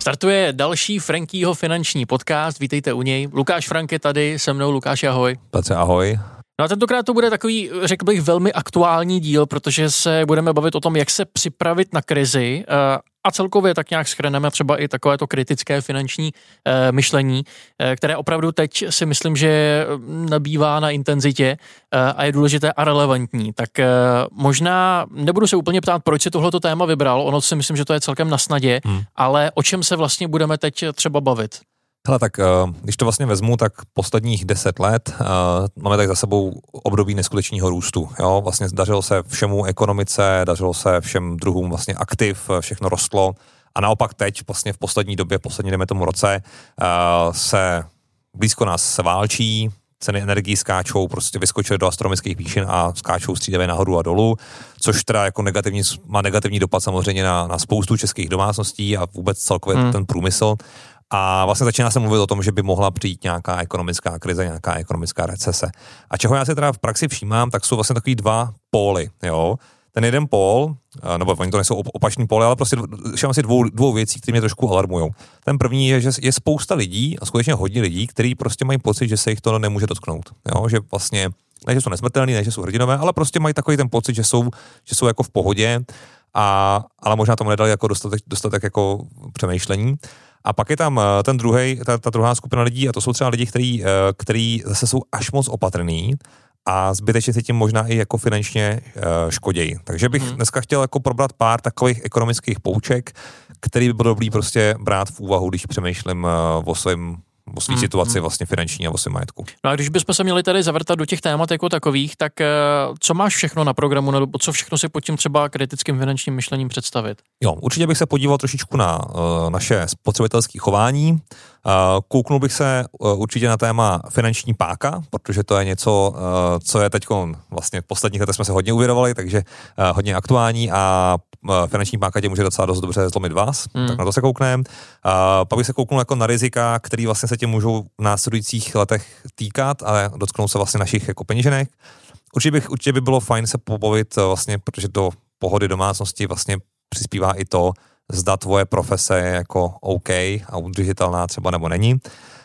Startuje další Frankyho finanční podcast, vítejte u něj. Lukáš Frank je tady, se mnou. Lukáš, ahoj. Petře, ahoj. No a tentokrát to bude takový, řekl bych, velmi aktuální díl, protože se budeme bavit o tom, jak se připravit na krizi a celkově tak nějak shrneme třeba i takovéto kritické finanční myšlení, které opravdu teď si myslím, že nabývá na intenzitě a je důležité a relevantní. Tak možná nebudu se úplně ptát, proč si tohleto téma vybral, ono si myslím, že to je celkem na snadě, ale o čem se vlastně budeme teď třeba bavit? Hele, tak když to vlastně vezmu, tak posledních 10 let máme tak za sebou období neskutečného růstu. Jo? Vlastně dařilo se všemu ekonomice, dařilo se všem druhům vlastně aktiv, všechno rostlo a naopak teď vlastně v poslední době, dejme tomu roce, se blízko nás se válčí, ceny energií skáčou, prostě vyskočily do astronomických výšin a skáčou střídavě nahoru a dolů, což teda jako má negativní dopad samozřejmě na spoustu českých domácností a vůbec celkově ten průmysl. A vlastně začíná se mluvit o tom, že by mohla přijít nějaká ekonomická krize, nějaká ekonomická recese. A čeho já si teda v praxi všímám, tak jsou vlastně takový dva póly, jo. Ten jeden pól, nebo oni to nejsou opačný póly, ale prostě všimám si dvou věcí, které mě trošku alarmujou. Ten první je, že je spousta lidí, a skutečně hodně lidí, kteří prostě mají pocit, že se jich to nemůže dotknout. Jo? Že vlastně, ne, že jsou nesmrtelní, ne, že jsou hrdinové, ale prostě mají takový ten pocit, že jsou jako v pohodě, ale možná tomu nedali jako dostatek jako přemýšlení. A pak je tam ta druhá skupina lidí, a to jsou třeba lidi, kteří zase jsou až moc opatrní a zbytečně se tím možná i jako finančně škodějí. Takže bych dneska chtěl jako probrat pár takových ekonomických pouček, který by bylo dobrý prostě brát v úvahu, když přemýšlím o své situaci vlastně finanční a o svém majetku. No a když bychom se měli tady zavrtat do těch témat jako takových, tak co máš všechno na programu, nebo co všechno si pod tím třeba kritickým finančním myšlením představit? Jo, určitě bych se podíval trošičku na naše spotřebitelské chování. Kouknul bych se určitě na téma finanční páka, protože to je něco, co je teď vlastně v posledních letech jsme se hodně uvěrovali, takže hodně aktuální a finanční páka tě může docela dost dobře zlomit vás, tak na to se koukneme. Pak bych se kouknul jako na rizika, které vlastně se tě můžou v následujících letech týkat, ale dotknou se vlastně našich jako peněženek. Určitě by bylo fajn se pobavit vlastně, protože do pohody domácnosti vlastně přispívá i to, zda tvoje profese je jako OK a udržitelná třeba nebo není.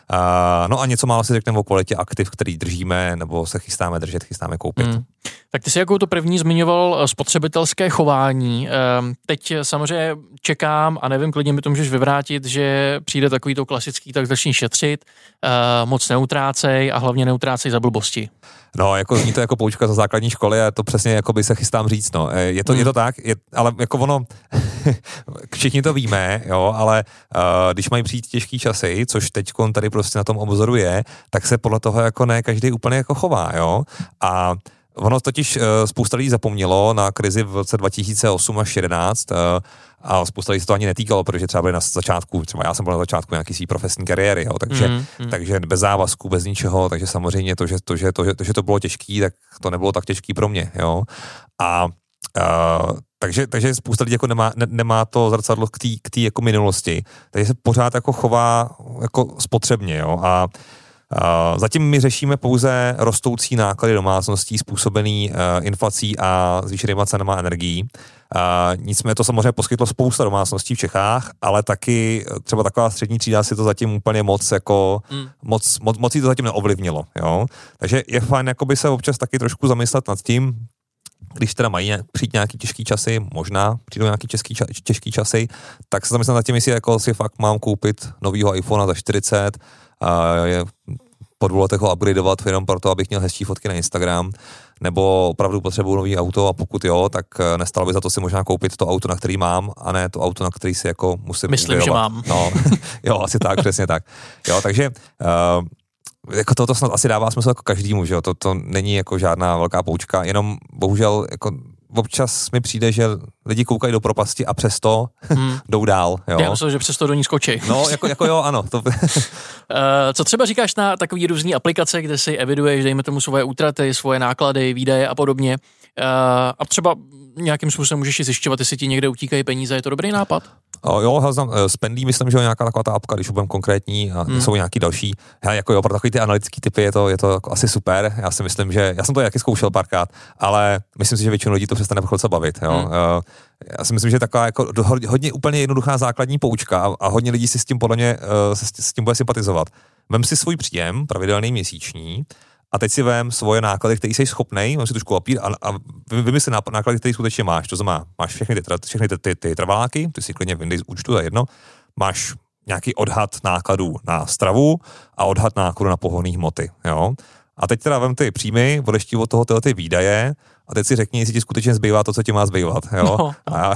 No a něco málo si řekneme o kvalitě aktiv, který držíme nebo se chystáme držet, chystáme koupit. Tak ty jsi jako to první zmiňoval spotřebitelské chování. Teď samozřejmě čekám a nevím, klidně mi to můžeš vyvrátit, že přijde takový to klasický, tak začni šetřit, moc neutrácej a hlavně neutrácej za blbosti. No, jako zní to jako poučka za základní školy a to přesně jako by se chystám říct, no. Je to tak, ale jako ono, všichni to víme, jo, ale když mají přijít těžký časy, což teďkon tady prostě na tom obzoru je, tak se podle toho jako ne každý úplně jako chová, jo. A ono totiž spousta lidí zapomnělo na krizi v roce 2008 až 2011 a spousta lidí se to ani netýkalo, protože třeba byli na začátku, třeba já jsem byl na začátku nějaký svý profesní kariéry, jo, takže bez závazku, bez ničeho, takže samozřejmě že to bylo těžký, tak to nebylo tak těžký pro mě, jo. Takže spousta lidí jako nemá to zrcadlo k té jako minulosti, takže se pořád jako chová jako spotřebně, jo, a zatím my řešíme pouze rostoucí náklady domácností způsobený inflací a zvýšenýma cenama energií. Nicméně to samozřejmě poskytlo spousta domácností v Čechách, ale taky třeba taková střední třída si to zatím úplně moc jí to zatím neovlivnilo. Jo? Takže je fajn jakoby se občas taky trošku zamyslet nad tím, když teda mají přijít nějaký těžký časy, možná přijdou nějaký těžký časy, tak se zamyslet nad tím, jestli jako si fakt mám koupit novýho iPhonea za 40, po 2 letech ho upgradeovat jenom proto, abych měl hezčí fotky na Instagram, nebo opravdu potřebuji nový auto a pokud jo, tak nestalo by za to si možná koupit to auto, na který mám, a ne to auto, na který si jako musím Myslím, uvěrovat. že mám. No, jo, asi tak, přesně tak. Jo, takže jako to snad asi dává smysl jako každému, že jo, to není jako žádná velká poučka, jenom bohužel jako občas mi přijde, že lidi koukají do propasti a přesto jdou dál. Jo? Já myslím, že přesto do ní skočí. No, jako jo, ano. Co třeba říkáš na takový různý aplikace, kde si eviduješ, dejme tomu svoje útraty, svoje náklady, výdaje a podobně. a třeba nějakým způsobem můžeš i zjišťovat, jestli ti někde utíkají peníze, je to dobrý nápad? Jo, Spendly, myslím, že je nějaká taková ta apka, když budeme konkrétní, a jsou nějaký další. Jako opravdu takový ty analytický typy, je to jako asi super. Já si myslím, že já jsem to taky zkoušel párkrát, ale myslím si, že většinu lidí to přestane chvilce bavit. Jo. Já si myslím, že taková jako hodně úplně jednoduchá základní poučka a hodně lidí si s tím podle mě s tím bude sympatizovat. Vem si svůj příjem, pravidelný měsíční, a teď si vem svoje náklady, které jsi schopnej, vem si trošku papír a vymysli náklady, které skutečně máš. To znamená, máš všechny ty trvaláky, ty si klidně vyndej z účtu, to je jedno, máš nějaký odhad nákladů na stravu a odhad nákladů na pohonné hmoty. Jo? A teď teda vem ty příjmy, odečti od toho tyhle ty výdaje a teď si řekni, jestli ti skutečně zbývá to, co ti má zbývat. Jo? No.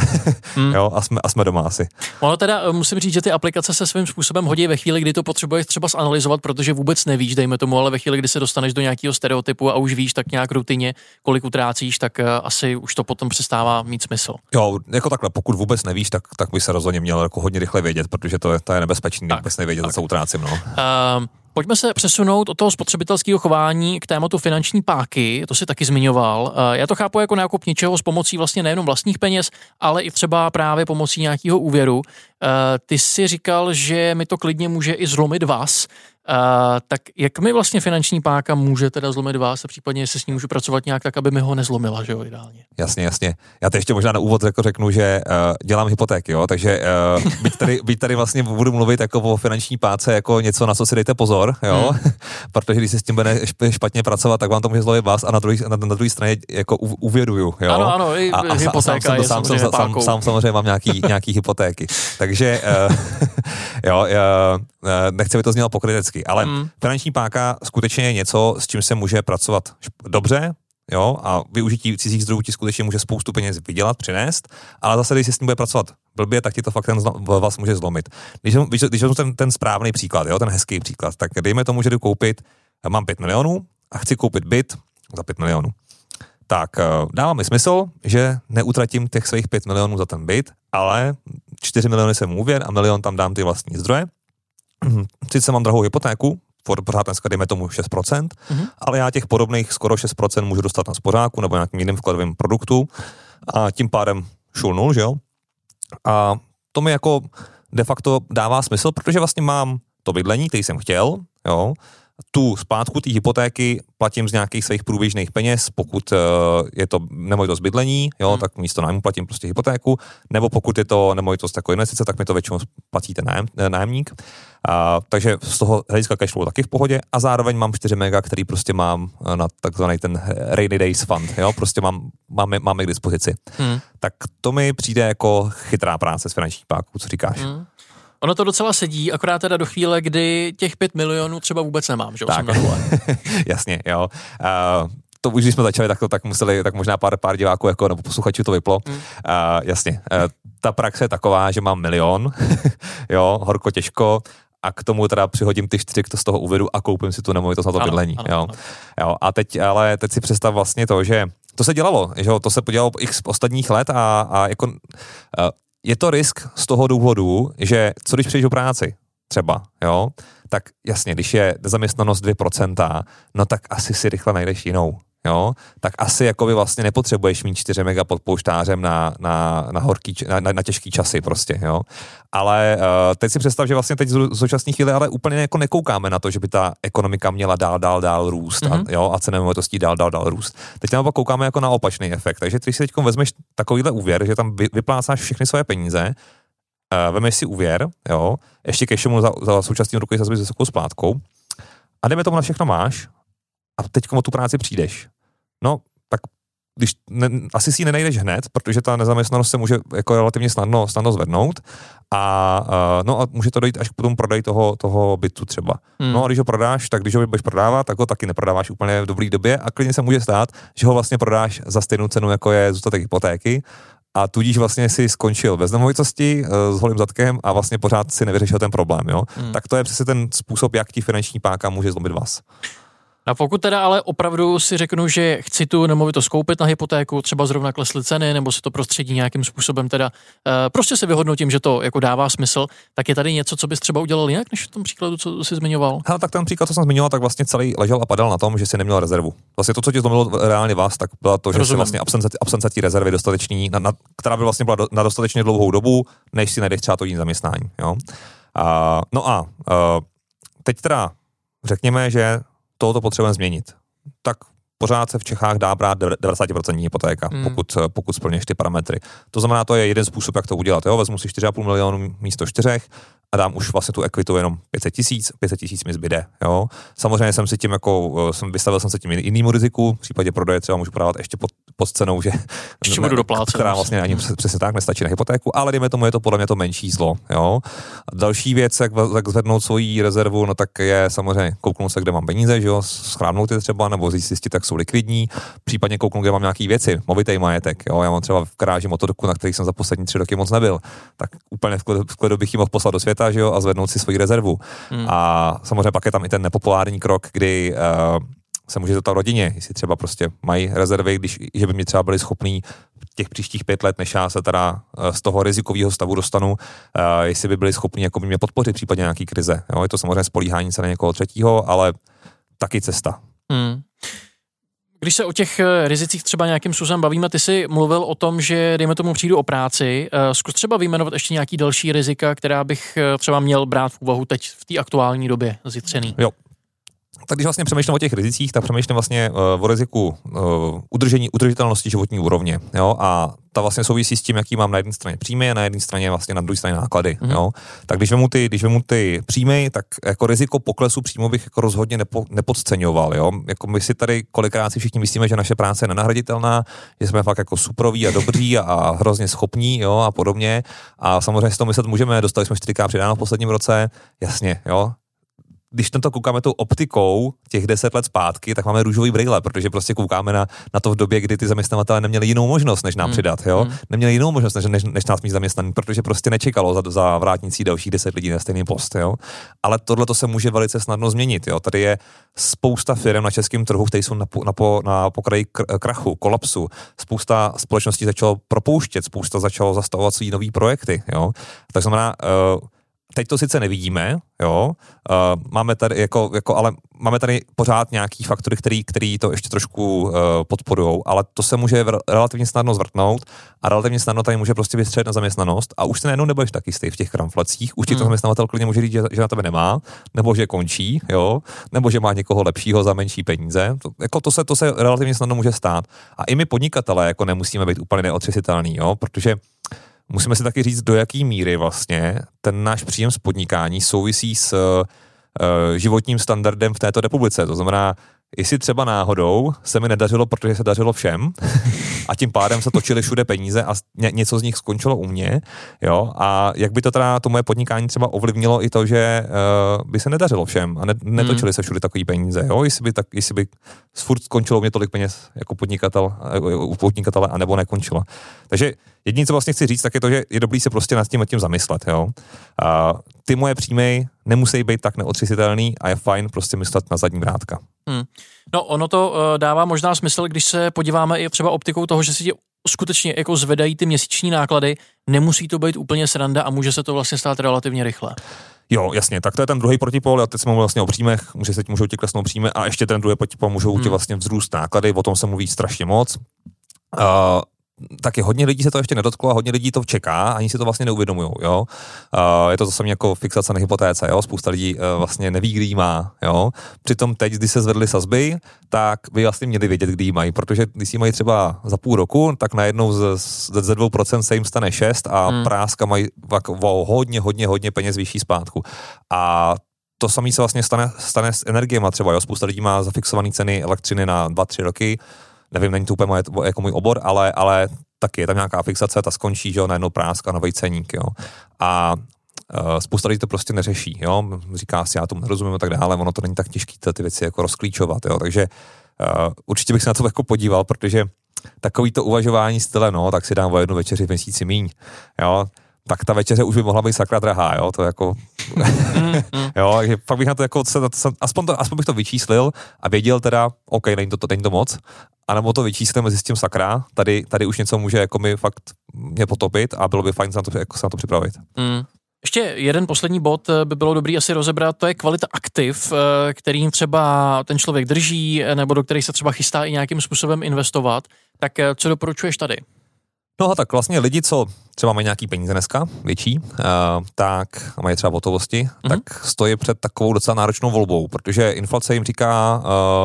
A jsme doma asi. Ono teda musím říct, že ty aplikace se svým způsobem hodí ve chvíli, kdy to potřebuješ třeba zanalyzovat, protože vůbec nevíš, dejme tomu, ale ve chvíli, kdy se dostaneš do nějakého stereotypu a už víš tak nějak rutině, kolik utrácíš, tak asi už to potom přestává mít smysl. Jo, jako takhle, pokud vůbec nevíš, tak by se rozhodně měl jako hodně rychle vědět, protože to je nebezpečný, vůbec nevědět, co utrácím. No. Pojďme se přesunout od toho spotřebitelského chování k tématu finanční páky, to si taky zmiňoval. Já to chápu jako nákup něčeho s pomocí vlastně nejenom vlastních peněz, ale i třeba právě pomocí nějakého úvěru. Ty jsi říkal, že mi to klidně může i zlomit vás. Tak jak mi vlastně finanční páka může teda zlomit vás a případně jestli s ní můžu pracovat nějak tak, aby mi ho nezlomila, že jo, ideálně. Jasně. Já to ještě možná na úvod jako řeknu, že dělám hypotéky, jo, takže byť tady vlastně budu mluvit jako o finanční páce jako něco, na co si dejte pozor, jo, protože když se s tím bude špatně pracovat, tak vám to může zlomit vás a na druhé straně jako uvěduju, jo. Ano, i hypotéka je samozřejmě pákou. Sám samozřejmě mám nějaký hypotéky, takže nechci, by to znělo pokrytecky, ale finanční páka skutečně je něco, s čím se může pracovat dobře, jo, a využití cizích zdrojů ti skutečně může spoustu peněz vydělat, přinést, ale zase, když se s tím bude pracovat blbě, tak ti to fakt vás může zlomit. Když ten správný příklad, jo, ten hezký příklad, tak dejme tomu, že jdu koupit, mám 5 milionů a chci koupit byt za 5 milionů. Tak dává mi smysl, že neutratím těch svých 5 milionů za ten byt, ale 4 miliony jsem úvěr a 1 milion tam dám ty vlastní zdroje. Sice mám drahou hypotéku, pořád dneska dejme tomu 6%, ale já těch podobných skoro 6% můžu dostat na spořáku nebo nějakým jiným vkladovým produktu a tím pádem šulnul, že jo? A to mi jako de facto dává smysl, protože vlastně mám to bydlení, který jsem chtěl, jo? Tu splátku té hypotéky platím z nějakých svých průběžných peněz, pokud je to nemovitost bydlení, jo, tak místo nájmu platím prostě hypotéku, nebo pokud je to nemovitost jako investice, tak mi to většinou platí ten nájemník. Takže z toho hlediska cashflow taky v pohodě a zároveň mám 4 mega, který prostě mám na takzvaný ten rainy days fund, jo, prostě máme k dispozici. Tak to mi přijde jako chytrá práce s finanční pákou, co říkáš? Ono to docela sedí, akorát teda do chvíle, kdy těch 5 milionů třeba vůbec nemám, že? Tak, jasně, jo. To už, když jsme začali, tak možná pár diváků jako, nebo posluchačů to vyplo. Jasně, ta praxe je taková, že mám 1 milion, jo, horko těžko, a k tomu teda přihodím ty 4 z toho úvěru a koupím si tu nemovitost na to bydlení. Ano. Jo. A teď si představ vlastně to, že to se dělalo, že to se podělalo x ostatních let a jako je to risk z toho důvodu, že co když přijdeš do práci třeba, jo, tak jasně, když je nezaměstnanost 2%, no tak asi si rychle najdeš jinou, jo, tak asi jakoby vlastně nepotřebuješ mít 4 mega pod pouštářem na těžký časy prostě, jo. Ale teď si představ, že vlastně teď z současné chvíle ale úplně jako nekoukáme na to, že by ta ekonomika měla dál růst a ceny nemovitostí dál růst. Teď naopak koukáme jako na opačný efekt. Takže když si teď vezmeš takovýhle úvěr, že tam vyplácáš všechny svoje peníze, vemeš si úvěr, jo, ještě ke všemu za současný rukou s vysokou splátkou a jdeme tomu na všechno máš a teď o tu práci přijdeš. No, tak asi si ji nenajdeš hned, protože ta nezaměstnanost se může jako relativně snadno zvednout a může to dojít až k tomu prodeji toho bytu třeba. No a když ho prodáš, tak když ho budeš prodávat, tak ho taky neprodáváš úplně v dobrý době a klidně se může stát, že ho vlastně prodáš za stejnou cenu, jako je zůstatek hypotéky a tudíž vlastně si skončil bez nemovitosti s holým zadkem a vlastně pořád si nevyřešil ten problém, jo. Tak to je přesně ten způsob, jak ti finanční páka může zlomit vás. A pokud teda ale opravdu si řeknu, že chci tu nemovitost koupit na hypotéku, třeba zrovna klesly ceny, nebo si to prostředí nějakým způsobem teda prostě se vyhodnotím, že to jako dává smysl, tak je tady něco, co bys třeba udělal jinak, než v tom příkladu, co jsi zmiňoval? Hele, tak ten příklad, co jsem zmiňoval, tak vlastně celý ležel a padal na tom, že si neměl rezervu. Vlastně to, co ti zlomilo reálně vás, tak byla to, že si vlastně absence té rezervy dostatečný, která by vlastně byla na dostatečně dlouhou dobu, než si najdeš třeba to jiné zaměstnání. Jo? Teď teda řekněme, že tohoto potřebujeme změnit. Tak pořád se v Čechách dá brát 90% hypotéka, pokud splníš ty parametry. To znamená, to je jeden způsob, jak to udělat. Jo? Vezmu si 4,5 milionu místo 4 a dám už vlastně tu ekvitu jenom 500 tisíc mi zbyde. Jo? Samozřejmě jsem si tím vystavil jsem se tím jinému riziku, v případě prodeje třeba můžu prodávat ještě pod cenou, že která vlastně ani přesně tak nestačí na hypotéku, ale dejme tomu, je to podle mě to menší zlo. Jo? Další věc, jak zvednout svoji rezervu, no tak je samozřejmě kouknout se, kde mám peníze, že jo, schrábnout je třeba, nebo zjistit, jak jsou likvidní, případně kouknout, kde mám nějaký věci, movitý majetek. Jo? Já mám třeba v garáži motorku, na který jsem za poslední 3 roky moc nebyl, tak úplně v klidu bych ji mohl poslat do světa, že jo, a zvednout si svoji rezervu. A samozřejmě pak je tam i ten nepopulární krok, kdy se může zeptat rodině, jestli třeba prostě mají rezervy, že by mě třeba byli schopní těch příštích 5 let, než já se teda z toho rizikového stavu dostanu, jestli by byli schopní jako by mě podpořit v případě nějaký krize. Jo, je to samozřejmě spolíhání se na někoho třetího, ale taky cesta. Když se o těch rizicích třeba nějakým způsobem bavíme, ty jsi mluvil o tom, že dejme tomu přijdu o práci. Zkus třeba vyjmenovat ještě nějaký další rizika, která bych třeba měl brát v úvahu teď v té aktuální době zjitřený. Jo. Tak když vlastně přemýšlím o těch rizicích, tak přemýšlím vlastně o riziku udržitelnosti životní úrovně. Jo? A ta vlastně souvisí s tím, jaký mám na jedné straně příjmy a na jedné straně vlastně na druhé straně náklady. Jo? Tak když vemu ty příjmy, tak jako riziko poklesu příjmu bych jako rozhodně nepodceňoval. Jo? Jako my si tady kolikrát si všichni myslíme, že naše práce je nenahraditelná, že jsme fakt jako superoví a dobří a hrozně schopní, jo? A podobně. A samozřejmě si to myslet můžeme, dostali jsme 4K přidáno v posledním roce, jasně, jo. Když tento koukáme tou optikou těch 10 let zpátky, tak máme růžový brýle, protože prostě koukáme na to v době, kdy ty zaměstnavatelé neměli jinou možnost, než nám přidat, jo? Neměli jinou možnost, než nás mít zaměstnaný, protože prostě nečekalo za vrátnicí dalších 10 lidí na stejný post, jo? Ale tohle to se může velice snadno změnit, jo? Tady je spousta firm na českém trhu, které jsou na pokraji krachu, kolapsu. Spousta společností začalo propouštět, spousta začalo zastavovat svý nový projekty, jo? Tak znamená, teď to sice nevidíme, jo, máme tady ale máme tady pořád nějaký faktory, který to ještě trošku podporujou, ale to se může relativně snadno zvrtnout a relativně snadno tady může prostě vystřelit na zaměstnanost a už se najednou nebudeš taky stej v těch kramflacích, už ti to zaměstnavatel klidně může říct, že na tebe nemá, nebo že končí, jo, nebo že má někoho lepšího za menší peníze. To se relativně snadno může stát. A i my podnikatelé jako nemusíme být úplně neotřesitelný, jo, protože musíme si taky říct, do jaký míry vlastně ten náš příjem z podnikání souvisí s životním standardem v této republice. To znamená, jestli třeba náhodou se mi nedařilo, protože se dařilo všem a tím pádem se točily všude peníze a něco z nich skončilo u mě, jo, a jak by to teda to moje podnikání třeba ovlivnilo i to, že by se nedařilo všem a netočily se všude takový peníze, jo, jestli by furt skončilo u mě tolik peněz jako podnikatele a nebo nekončilo. Takže jediné, co vlastně chci říct, tak je to, že je dobrý se prostě nad tím zamyslet, jo. Ty moje příjmy nemusí být tak neotřesitelný a je fajn prostě myslet na zadní vrátka. No, ono to dává možná smysl, když se podíváme i třeba optikou toho, že si ti skutečně jako zvedají ty měsíční náklady, nemusí to být úplně sranda a může se to vlastně stát relativně rychle. Jo, jasně, tak to je ten druhý protipol, a teď jsme mluvili vlastně o příjmech, můžou ti klesnout příjmy a ještě ten druhý protipol můžou ti vlastně vzrůst náklady, o tom se mluví strašně moc. Taky hodně lidí se to ještě nedotklo a hodně lidí to čeká, ani si to vlastně neuvědomujou, jo. Je to zase jako fixace na hypotéce, jo. Spousta lidí vlastně neví, kdy jí má, jo. Přitom teď, když se zvedly sazby, tak by vlastně měli vědět, kdy jí mají, protože když ji mají třeba za půl roku, tak najednou ze 2% se jim stane 6 a práska mají hodně peněz vyšší zpátku. A to samé se vlastně stane s energiema třeba, jo. Spousta lidí má zafixované ceny elektřiny na 2-3 roky. Nevím, není to úplně jako můj obor, ale taky je tam nějaká fixace, ta skončí, že jo, najednou prásk a novej ceník, jo. A spousta lidí to prostě neřeší, jo. Říká si, já tomu nerozumím a tak dále, ono to není tak těžké ty věci jako rozklíčovat, jo. Takže určitě bych se na to jako podíval, protože takový to uvažování style, no, tak si dám o jednu večeři v měsíci míň, jo. Tak ta večeře už by mohla být sakra drahá, jo, to jako Jo, takže fakt bych na to jako, aspoň bych to vyčíslil a věděl teda, OK, není to moc, anebo to vyčíslím a zjistím sakra, tady už něco může jako mi fakt mě potopit a bylo by fajn se na to připravit. Ještě jeden poslední bod by bylo dobrý asi rozebrat, to je kvalita aktiv, kterým třeba ten člověk drží, nebo do kterých se třeba chystá i nějakým způsobem investovat. Tak co doporučuješ tady? No a tak vlastně lidi, co třeba mají nějaký peníze dneska, větší, tak a mají třeba hotovosti, tak stojí před takovou docela náročnou volbou, protože inflace jim říká,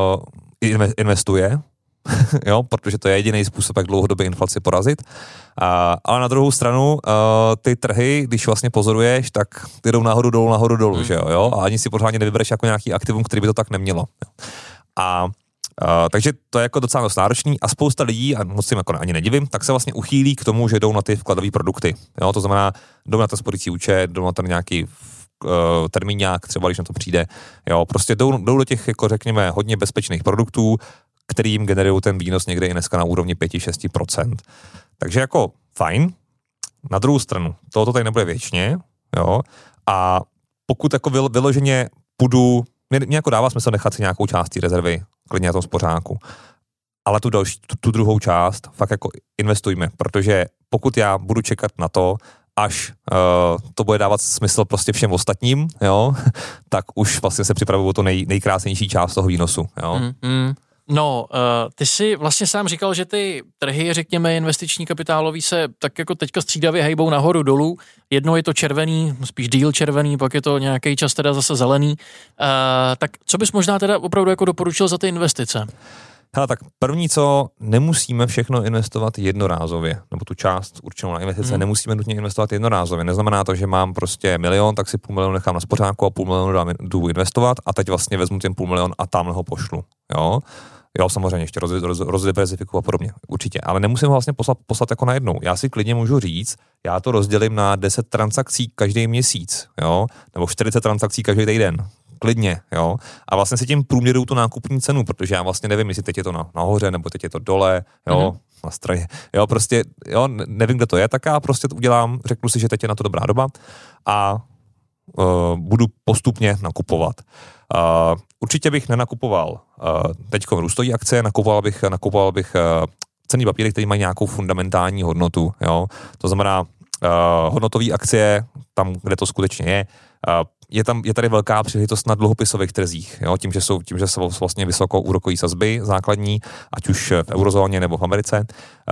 investuje, jo, protože to je jediný způsob, jak dlouhodobě inflaci porazit. Ale na druhou stranu ty trhy, když vlastně pozoruješ, tak ty jdou nahoru dolů, že jo, a ani si pořádně nevybereš jako nějaký aktivum, který by to tak nemělo. Jo. Takže to je jako docela dost náročný a spousta lidí, a moc si jako ani nedivím, tak se vlastně uchýlí k tomu, že jdou na ty vkladové produkty. Jo? To znamená, jdou na ten spořící účet, jdou na ten nějaký termíňák, třeba když na to přijde. Jo? Prostě jdou do těch, jako řekněme, hodně bezpečných produktů, kterým generují ten výnos někde i dneska na úrovni 5-6%. Takže jako fajn. Na druhou stranu, tohoto tady nebude věčně, jo? A pokud jako vyloženě půjdu, mě jako dává smysl nechat si nějakou část té rezervy klidně na tom spořáku. Ale tu druhou část fakt jako investujme, protože pokud já budu čekat na to, až to bude dávat smysl prostě všem ostatním, jo, tak už vlastně se připravuju o to nejkrásnější část toho výnosu, jo. No, ty jsi vlastně sám říkal, že ty trhy, řekněme, investiční kapitálový se tak jako teďka střídavě hejbou nahoru dolů. Jednou je to červený, spíš díl červený, pak je to nějaký čas teda zase zelený. Tak co bys možná teda opravdu jako doporučil za ty investice? Hele, tak první, co nemusíme všechno investovat jednorázově, nebo tu část určenou na investice nemusíme nutně investovat jednorázově. Neznamená to, že mám prostě 1 milion, tak si 500 000 nechám na spořáku a 500 000 jdu investovat a teď vlastně vezmu ten 500 000 a tamhle ho pošlu. Jo, samozřejmě ještě rozdiversifikuju a podobně, určitě, ale nemusím ho vlastně poslat jako najednou. Já si klidně můžu říct, já to rozdělím na 10 transakcí každý měsíc, jo, nebo 40 transakcí každý týden. Klidně, jo. A vlastně si tím průměruju tu nákupní cenu, protože já vlastně nevím, jestli teď je to nahoře, nebo teď je to dole, jo, na straně. Jo, prostě, jo, nevím, kde to je, tak já prostě to udělám, řeknu si, že teď je na to dobrá doba a budu postupně nakupovat. Určitě bych nenakupoval teďko růstový akcie, nakupoval bych cenný papíry, které mají nějakou fundamentální hodnotu, jo. To znamená hodnotové akcie, tam, kde to skutečně je tady velká příležitost na dluhopisových trzích, jo, tím, že jsou vlastně vysokou úrokové sazby základní, ať už v eurozóně nebo v Americe.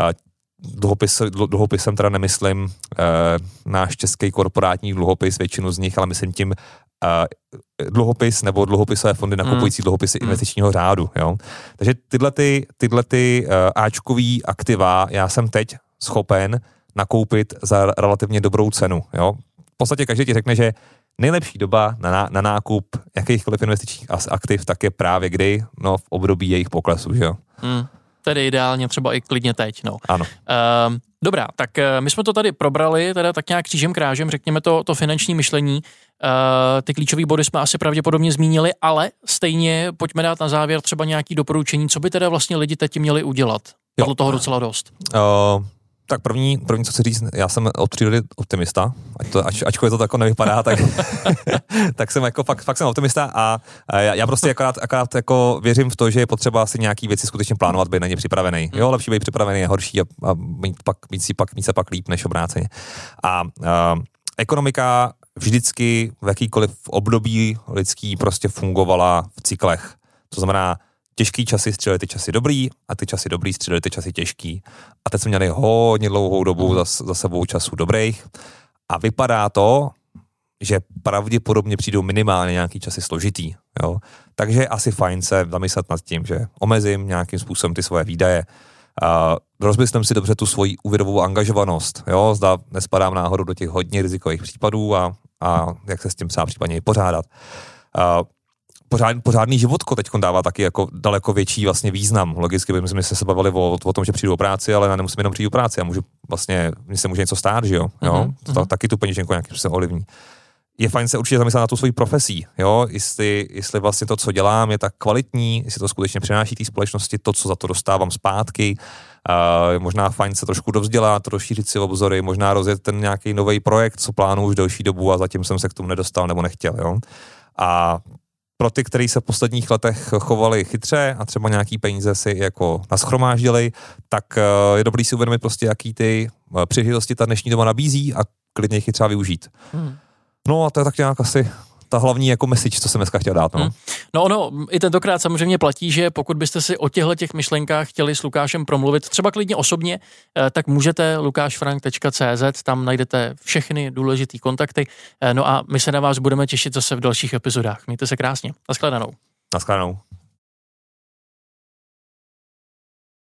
Dluhopisem teda nemyslím náš český korporátní dluhopis, většinu z nich, ale myslím tím dluhopis nebo dluhopisové fondy nakupující dluhopisy investičního řádu. Jo. Takže tyhle áčkový aktiva já jsem teď schopen nakoupit za relativně dobrou cenu. Jo. V podstatě každý ti řekne, že nejlepší doba na nákup jakýchkoliv investičních aktiv tak je právě kdy? No v období jejich poklesu, že jo? Tedy ideálně třeba i klidně teď, no. Ano. Dobrá, tak my jsme to tady probrali, teda tak nějak křížem krážem, řekněme to finanční myšlení. Ty klíčové body jsme asi pravděpodobně zmínili, ale stejně pojďme dát na závěr třeba nějaký doporučení, co by teda vlastně lidi teď měli udělat. Padlo toho docela dost. Tak první, co chci říct, já jsem od přírody optimista, ačkoliv to tako nevypadá, tak jsem jako fakt jsem optimista a já prostě akorát jako věřím v to, že je potřeba si nějaký věci skutečně plánovat, být na ně připravený. Jo, lepší být připravený je horší a mít se pak líp než obráceně. A ekonomika vždycky v jakýkoliv období lidský prostě fungovala v cyklech. To znamená, těžký časy střílely ty časy dobrý a ty časy dobrý střílely ty časy těžký. A teď jsme měli hodně dlouhou dobu za sebou časů dobrých a vypadá to, že pravděpodobně přijdou minimálně nějaký časy složitý. Jo? Takže je asi fajn se zamyslet nad tím, že omezím nějakým způsobem ty svoje výdaje, rozmyslím si dobře tu svoji úvěrovou angažovanost. Jo? Zda nespadám náhodou do těch hodně rizikových případů a jak se s tím třeba případně i pořádat. Pořádný životko teď dává taky jako daleko větší vlastně význam. Logicky bychom se bavili o tom, že přijdu o práci, ale já nemusím jenom přijít o práci. Já můžu vlastně, mně se může něco stát, že jo? Taky tu peněženku nějakým způsobem ovlivní. je fajn se určitě zamyslet na tu svoji profesí, jo, jestli vlastně to, co dělám, je tak kvalitní, jestli to skutečně přináší té společnosti to, co za to dostávám zpátky, je možná fajn se trošku dovzdělat, rozšířit si obzory, možná rozjet ten nějaký nový projekt, co plánuju už delší dobu a zatím jsem se k tomu nedostal nebo nechtěl, jo. A pro ty, kteří se v posledních letech chovali chytře a třeba nějaký peníze si jako naschromáždili, tak je dobrý si uvědomit prostě, jaký ty příležitosti ta dnešní doba nabízí a klidně jich třeba využít. No a to je tak nějak asi ta hlavní jako message, co jsem dneska chtěl dát. No. No ono i tentokrát samozřejmě platí, že pokud byste si o těch myšlenkách chtěli s Lukášem promluvit, třeba klidně osobně, tak můžete lukášfrank.cz, tam najdete všechny důležitý kontakty. No a my se na vás budeme těšit zase v dalších epizodách. Mějte se krásně. Naschledanou. Naschledanou.